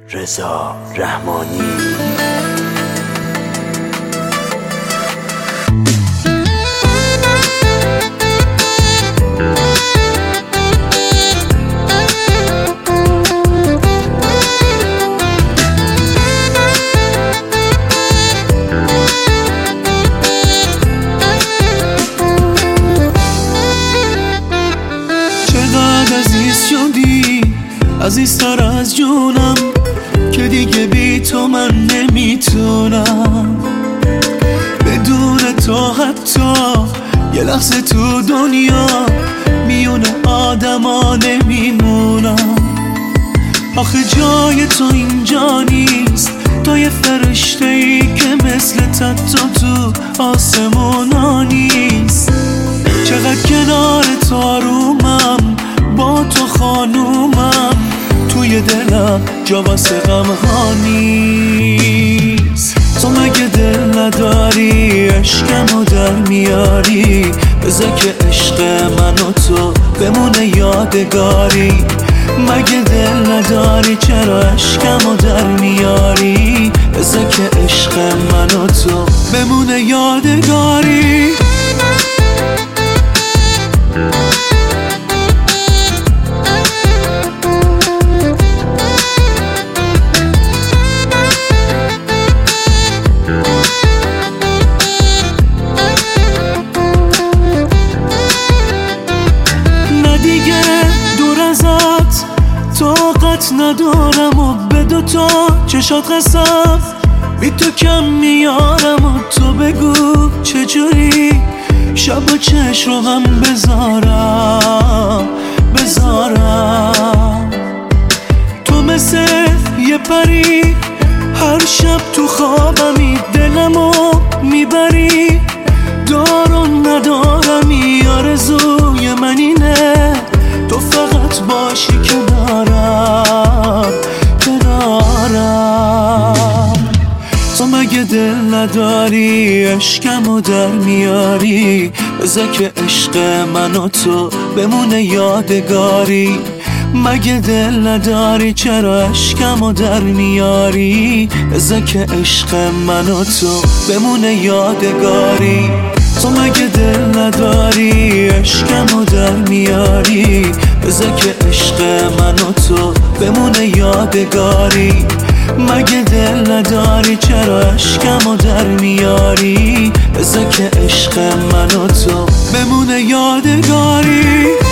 رضا رحمانی. چقدر عزیز شدی، عزیزتر از جونم، که دیگه بی تو من نمیتونم. بدون تو حتی یه لحظه تو دنیا میون آدما نمیمونم. آخه جای تو اینجا نیست، تو یه فرشته ای که مثل تتو تو آسمونا نیست. چقدر کنار تو آرومم، با تو خانومم، توی دلم جا واسه غم‌ها نیست. تو مگه دل نداری عشقمو در میاری؟ بذار که عشق من و تو بمونه یادگاری. مگه دل نداری چرا عشقمو در میاری؟ بذار که عشق من و تو بمونه یادگاری. طاقت ندارم و به دوتا چشات قسم بی تو کم میارم و تو بگو چجوری شب و چشم رو هم بذارم. تو مثل یه پری هر شب تو خوابمی دلمو میبری. دارم ندارمی آرزوی من اینه تو فقط باشی کنارم. تو مگه دل نداری عشقمو در میاری؟ بذار که عشق من و تو بمونه یادگاری. مگه دل نداری چرا عشقمو در میاری؟ بذار که عشق من و تو بمونه یادگاری. تو مگه دل نداری عشقمو در میاری؟ بذار که عشق من و تو بمونه یادگاری. مگه دل نداری چرا عشقمو در میاری؟ بذار که عشق من و تو بمونه یادگاری.